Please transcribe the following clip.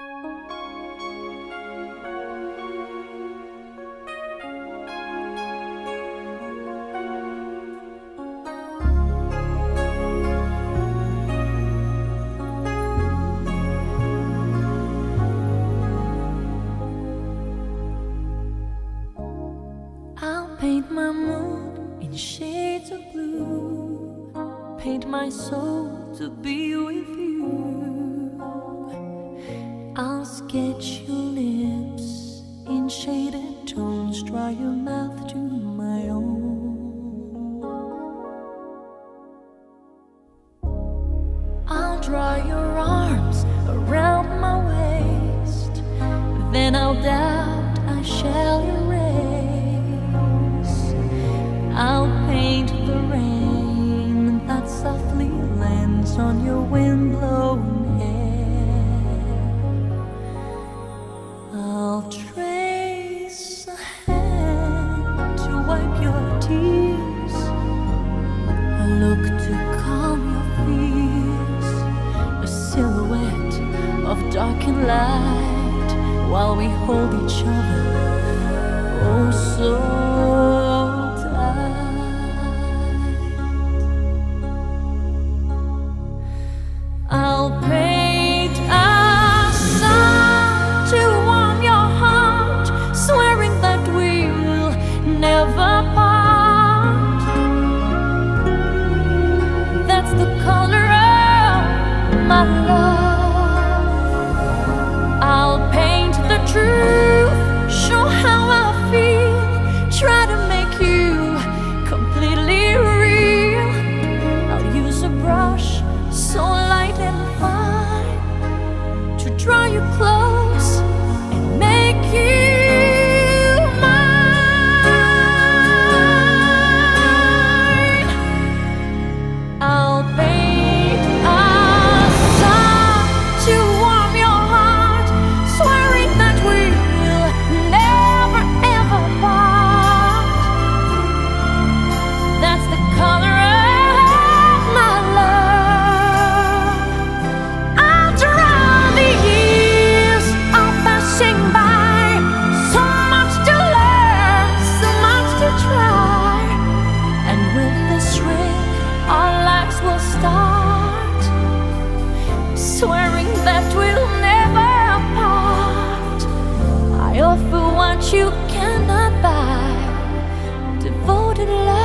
I'll paint my mood in shades of blue, paint my soul to be with you. I'll sketch your lips in shaded tones, draw your mouth to my own. I'll draw your arms around my waist, then I'll doubt I shall erase. I'll paint the rain that softly lands on your wind-blown hair. I'll trace a hand to wipe your tears, a look to calm your fears, a silhouette of darkened light while we hold each other oh so I'll paint a song to warm your heart, swearing that we'll never part. That's the color of my love. I'll paint the truth, show how I feel, try to make you completely real. I'll use a brush so light and fine to draw you close and make you mine. I'll paint a song to warm your heart, swearing that we'll never ever part. That's the color of my love. I'll draw the years are passing by, so much to learn, so much to try. And with this ring, our lives will start, swearing that we'll never part. I offer what you cannot buy, devoted love.